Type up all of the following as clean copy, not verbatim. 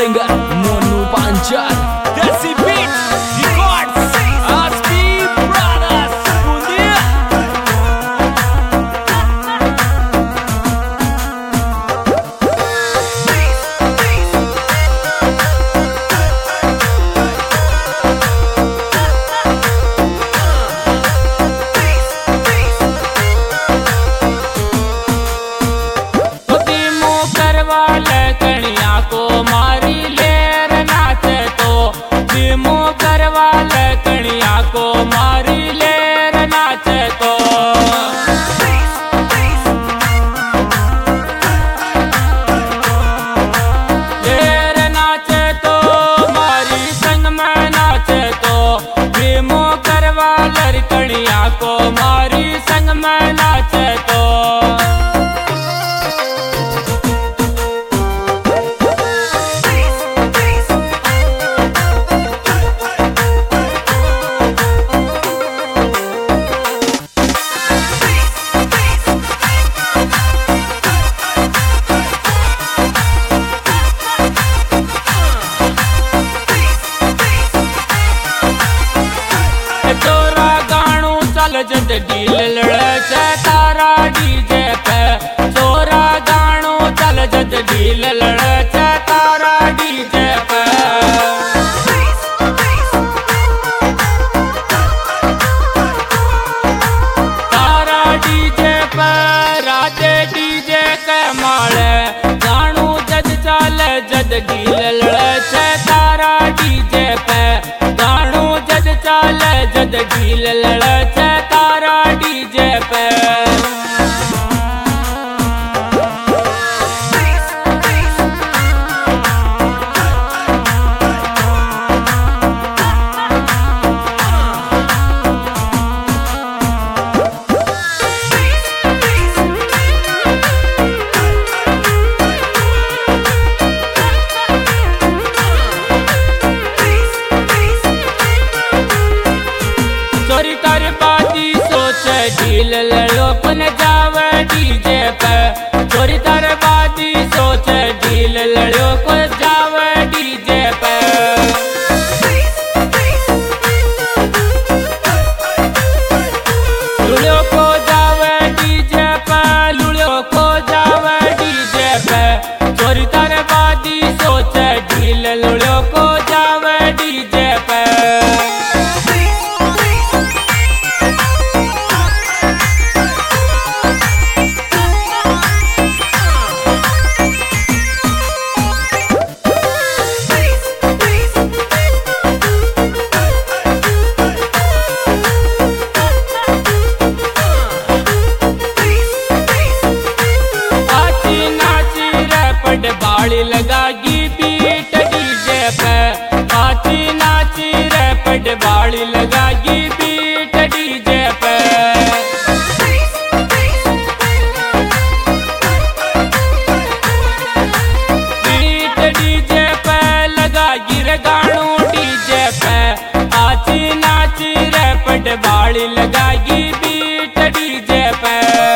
singer Monu Panchal. Desi Beats Records, Aspi Brothers, Bundia. जद डील लड़े छे तारा डीजे पे चोरा गानो चल जद डील लड़े छे तारा डीजे पे तारा डीजे पे राधे डीजे के माले गानो जद चाले जद डील लड़े छे तारा डीजे पे गानो जद चाले जद डील लड़े छे डीजे पे चोरी कर बाती डील लड़ो कौन जावे डीजे पे चोरी तर बाती सोचे डील लड़ो कौन जावे डीजे पे लुड़ो को जावे डीजे पे लुड़ो को जावे डीजे पे चोरी तर बाती सोचे डील लुड़ो को जावे डीजे पे बाड़ी लगागी बीट डीजे पे नाची नाची रैपट बाड़ी लगागी बीट डीजे पे बीट डीजे पे लगागी रे गानो डीजे पे नाची नाची रैपट बाड़ी लगागी बीट डीजे पे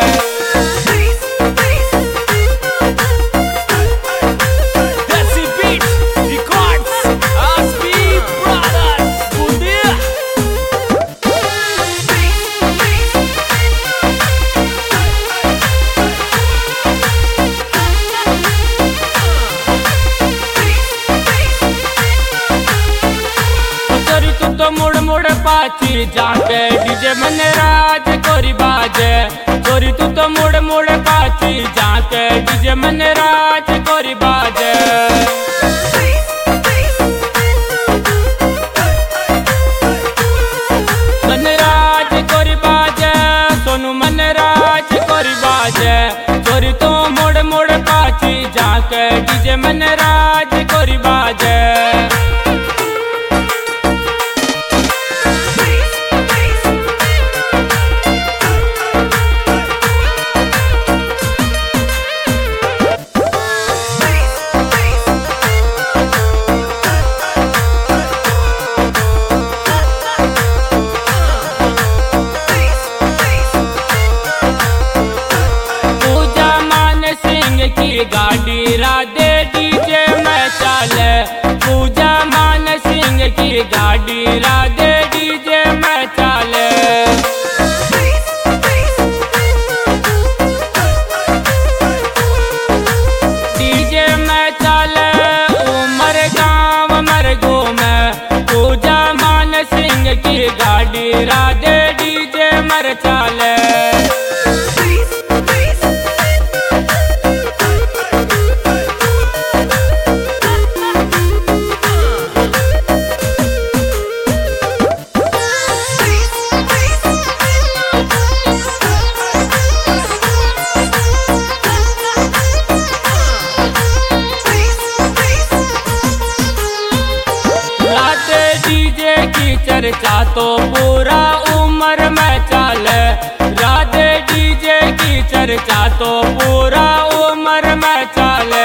मुड़ मुड़ पाची जाके डीजे मन राज कोरी बाजे चोरी तू तो मुड़ मुड़ पाची जाके डीजे मन राज कोरी बाजे मन राज कोरी बाजे सोनू मन राज कोरी बाजे चोरी तो मुड़ मुड़ पाची जाके डीजे मन राज कोरी बाजे गाड़ी राधे डीजे में चाले चर्चा तो पूरा उम्र में चले। राधे डीजे की चर्चा तो पूरा उम्र में चले।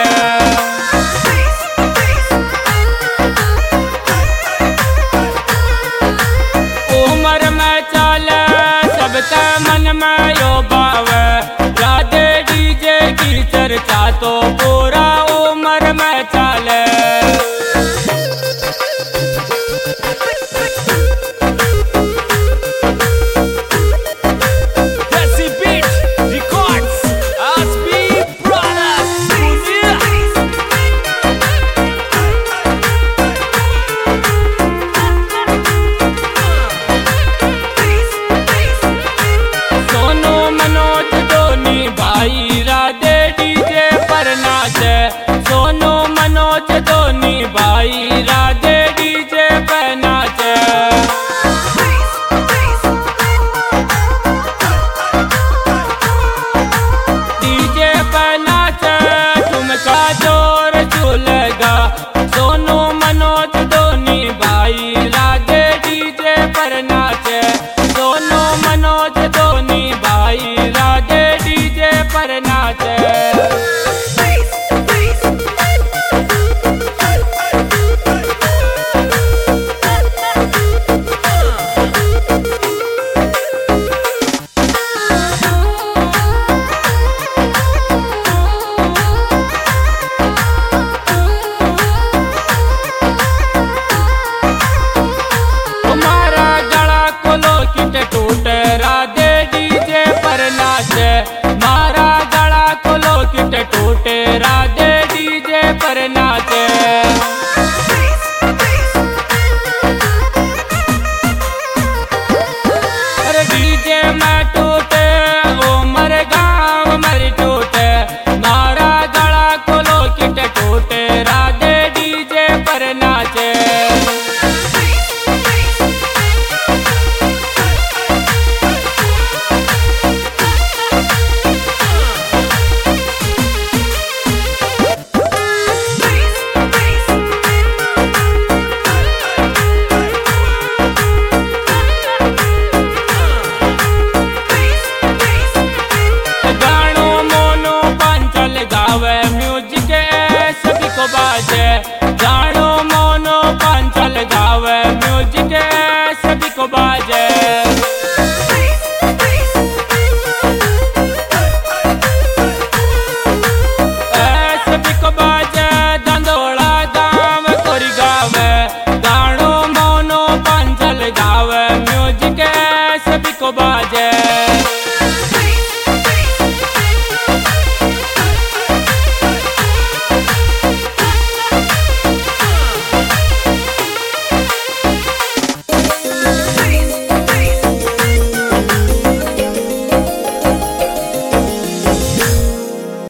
उम्र में चले सबके मन में यो भाव। राधे डीजे की चर्चा तो पूरा उम्र में चले।